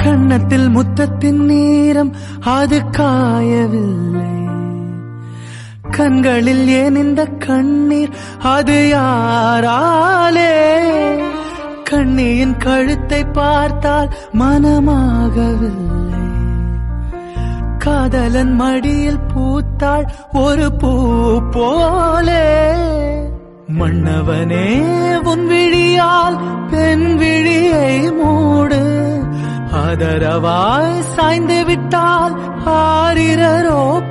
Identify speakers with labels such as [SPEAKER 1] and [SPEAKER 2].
[SPEAKER 1] கன்னத்தில் முத்தத்தின் நேரம் அது காயவில்லை. கண்களில் ஏன் இந்த கண்ணீர் அது யாராலே? கண்ணியின் கழுத்தை பார்த்தால் மனமாகவில்லை. காதலன் மடியில் பூத்தாள் ஒரு பூ போலே. மன்னவனே உன் விழியால் பெண் விழியை மூடு. ஆதரவாய் சாய்ந்து விட்டால் ஆரிரரோ